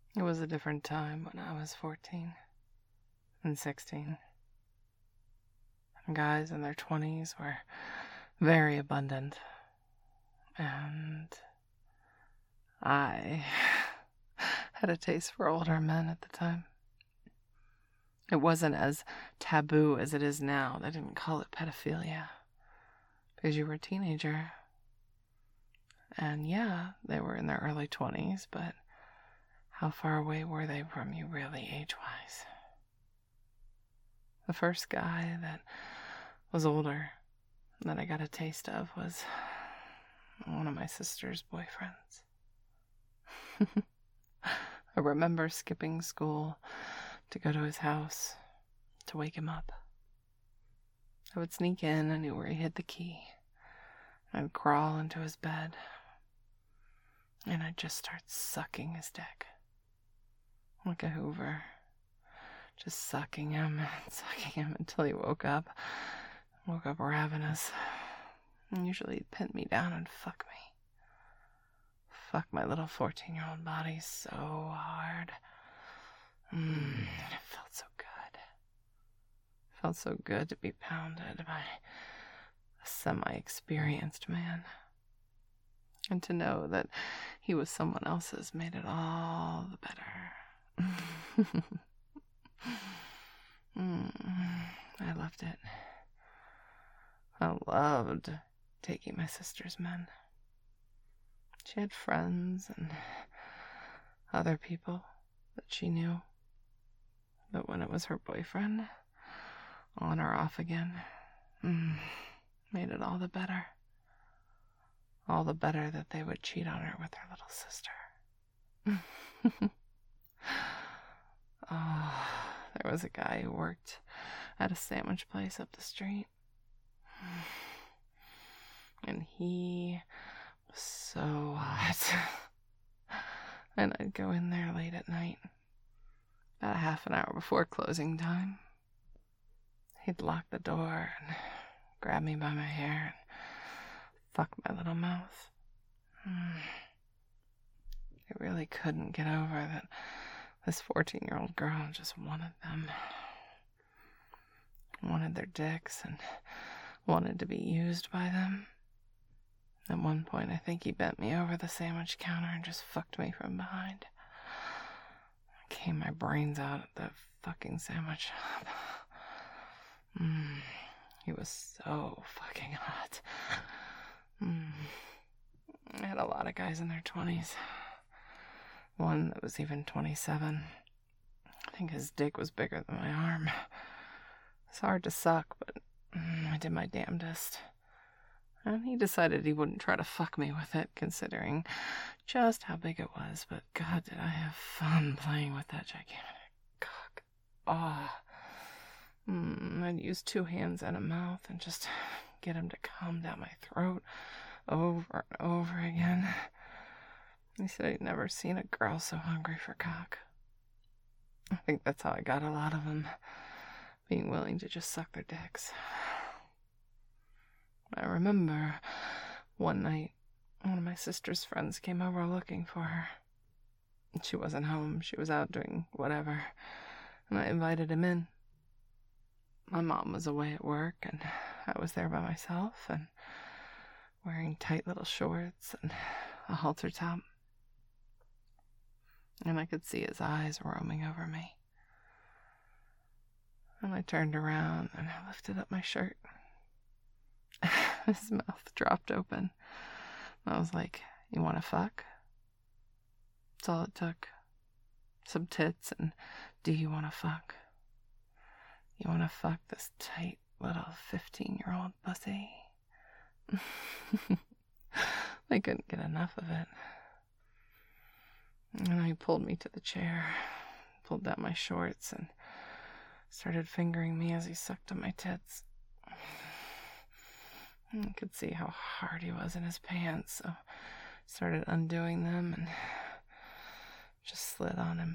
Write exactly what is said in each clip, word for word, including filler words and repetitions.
It was a different time when I was fourteen and sixteen. Guys in their twenties were very abundant. And I had a taste for older men at the time. It wasn't as taboo as it is now. They didn't call it pedophilia because you were a teenager. And yeah, they were in their early twenties, but how far away were they from you really age-wise? The first guy that was older that I got a taste of was one of my sister's boyfriends. I remember skipping school to go to his house to wake him up. I would sneak in, I knew where he hid the key. I'd crawl into his bed, and I'd just start sucking his dick. Like a Hoover. Just sucking him and sucking him until he woke up. Woke up ravenous. And usually he'd pin me down and fuck me. Fuck my little fourteen-year-old body so hard. Mm, and it felt so good. It felt so good to be pounded by a semi-experienced man. And to know that he was someone else's made it all the better. mm, I loved it. I loved taking my sister's men. She had friends and other people that she knew. But when it was her boyfriend, on or off again, mm, made it all the better. All the better that they would cheat on her with her little sister. Oh, there was a guy who worked at a sandwich place up the street. And he was so hot. And I'd go in there late at night, about a half an hour before closing time. He'd lock the door and grab me by my hair and fuck my little mouth. I really couldn't get over that this fourteen-year-old girl just wanted them. Wanted their dicks and wanted to be used by them. At one point, I think he bent me over the sandwich counter and just fucked me from behind. I came my brains out at the fucking sandwich shop. Mm, he was so fucking hot. Mm. I had a lot of guys in their twenties. One that was even twenty-seven. I think his dick was bigger than my arm. It's hard to suck, but mm, I did my damnedest. And he decided he wouldn't try to fuck me with it, considering just how big it was. But God, did I have fun playing with that gigantic cock. Ah. Oh. Mm, I'd use two hands and a mouth and just get him to come down my throat over and over again. He said he'd never seen a girl so hungry for cock. I think that's how I got a lot of them, being willing to just suck their dicks. I remember one night, one of my sister's friends came over looking for her. She wasn't home. She was out doing whatever, and I invited him in. My mom was away at work, and I was there by myself, and wearing tight little shorts and a halter top. And I could see his eyes roaming over me. And I turned around, and I lifted up my shirt. His mouth dropped open. I was like, you want to fuck? That's all it took. Some tits and do you want to fuck? You want to fuck this tight little fifteen-year-old pussy? I couldn't get enough of it. And he pulled me to the chair, pulled down my shorts, and started fingering me as he sucked on my tits. I could see how hard he was in his pants, so I started undoing them and just slid on him.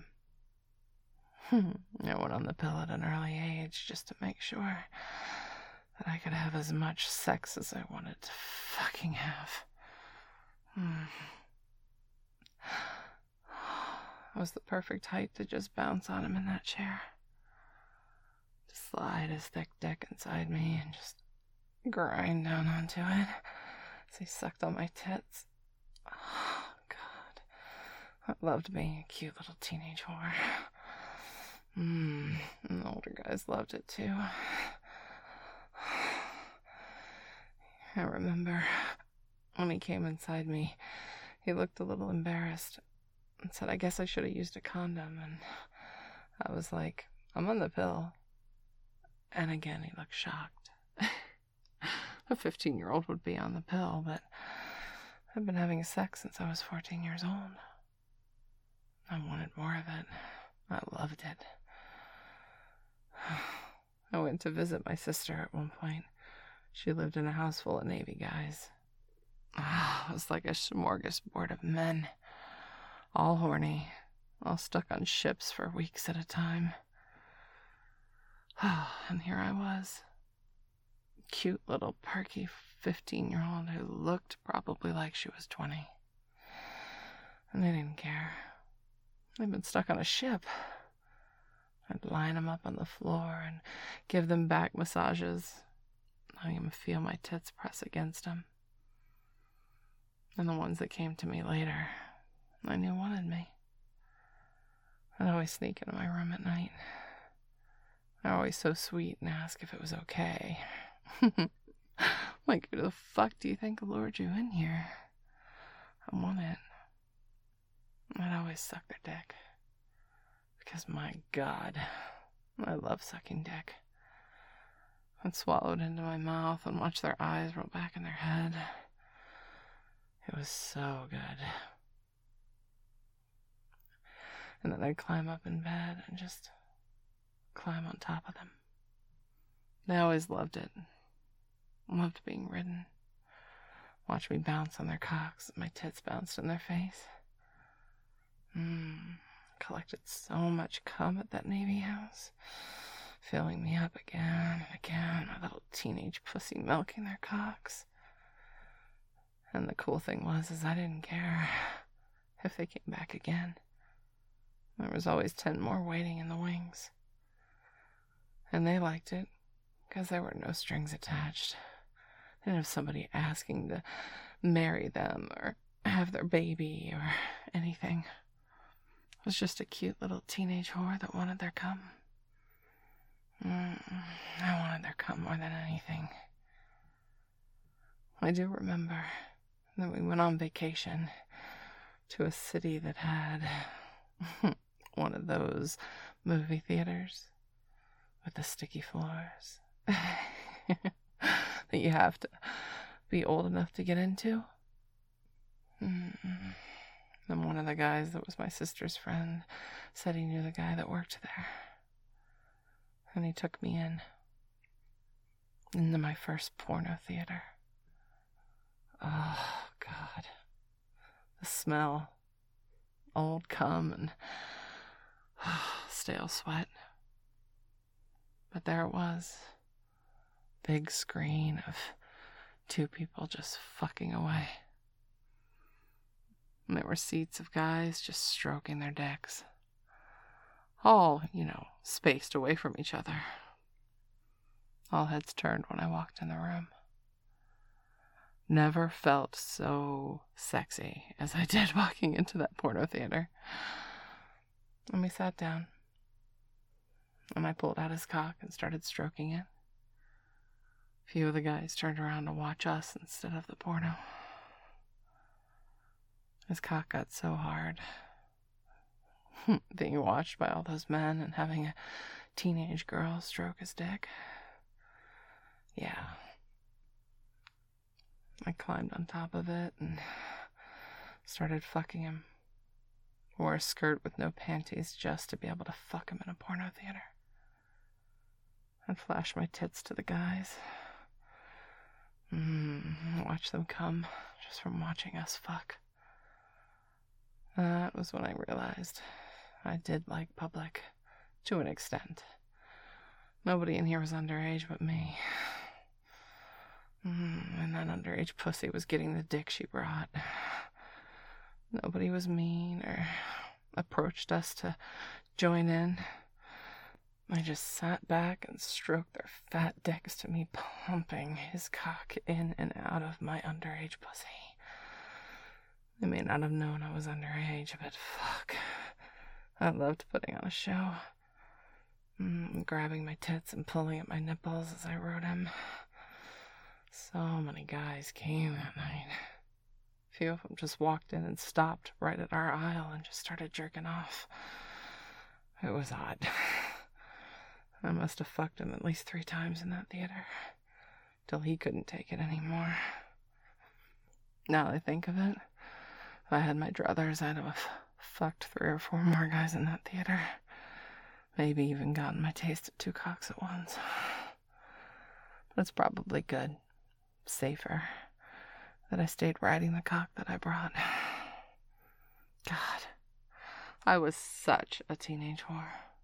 I went on the pill at an early age just to make sure that I could have as much sex as I wanted to fucking have. I was the perfect height to just bounce on him in that chair. To slide his thick dick inside me and just grind down onto it as he sucked on my tits. Oh, God. I loved being a cute little teenage whore. Mmm, and the older guys loved it too. I remember when he came inside me, he looked a little embarrassed and said, I guess I should have used a condom. And I was like, I'm on the pill. And again, he looked shocked. A fifteen-year-old would be on the pill, but I've been having sex since I was fourteen years old. I wanted more of it. I loved it. I went to visit my sister at one point. She lived in a house full of Navy guys. Oh, it was like a smorgasbord of men. All horny. All stuck on ships for weeks at a time. Oh, and here I was. Cute little perky fifteen-year-old who looked probably like she was twenty. And they didn't care. They'd been stuck on a ship. I'd line them up on the floor and give them back massages, letting them feel my tits press against them. And the ones that came to me later, I knew wanted me. I'd always sneak into my room at night. They're always so sweet and ask if it was okay. Like, who the fuck do you think lured you in here? I want it. I'd always suck their dick. Because, my God, I love sucking dick. I'd swallow it into my mouth and watch their eyes roll back in their head. It was so good. And then I'd climb up in bed and just climb on top of them. They always loved it. Loved being ridden. Watch me bounce on their cocks as my tits bounced in their face. Mmm. Collected so much cum at that Navy house, filling me up again and again, my little teenage pussy milking their cocks. And the cool thing was, is I didn't care if they came back again. There was always ten more waiting in the wings. And they liked it, because there were no strings attached. They didn't have somebody asking to marry them or have their baby or anything. It was just a cute little teenage whore that wanted their cum. Mm, I wanted their cum more than anything. I do remember that we went on vacation to a city that had one of those movie theaters with the sticky floors that you have to be old enough to get into. Mm. And one of the guys that was my sister's friend said he knew the guy that worked there. And he took me in. Into my first porno theater. Oh, God. The smell. Old cum and oh, stale sweat. But there it was. Big screen of two people just fucking away. And there were seats of guys just stroking their dicks. All, you know, spaced away from each other. All heads turned when I walked in the room. Never felt so sexy as I did walking into that porno theater. And we sat down. And I pulled out his cock and started stroking it. A few of the guys turned around to watch us instead of the porno. His cock got so hard. Being watched by all those men and having a teenage girl stroke his dick. Yeah. I climbed on top of it and started fucking him. Wore a skirt with no panties just to be able to fuck him in a porno theater. I'd flash my tits to the guys. Mm, watch them come just from watching us fuck. That was when I realized I did like public, to an extent. Nobody in here was underage but me. Mm, and that underage pussy was getting the dick she brought. Nobody was mean or approached us to join in, I just sat back and stroked their fat dicks to me, pumping his cock in and out of my underage pussy. They may not have known I was underage, but fuck. I loved putting on a show. Mm, grabbing my tits and pulling at my nipples as I rode him. So many guys came that night. A few of them just walked in and stopped right at our aisle and just started jerking off. It was odd. I must have fucked him at least three times in that theater, till he couldn't take it anymore. Now that I think of it, if I had my druthers, I'd have fucked three or four more guys in that theater. Maybe even gotten my taste of two cocks at once. But it's probably good, safer, that I stayed riding the cock that I brought. God, I was such a teenage whore.